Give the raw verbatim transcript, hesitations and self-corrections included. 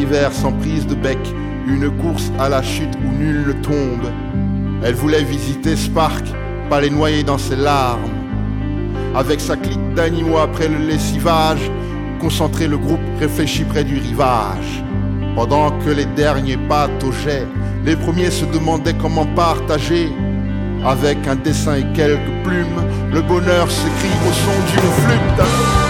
l'hiver sans prise de bec, une course à la chute où nul ne tombe. Elle voulait visiter Spark, pas les noyer dans ses larmes. Avec sa clique d'animaux après le lessivage, concentrer le groupe réfléchit près du rivage. Pendant que les derniers pataugeaient, les premiers se demandaient comment partager. Avec un dessin et quelques plumes, le bonheur s'écrit au son d'une flûte.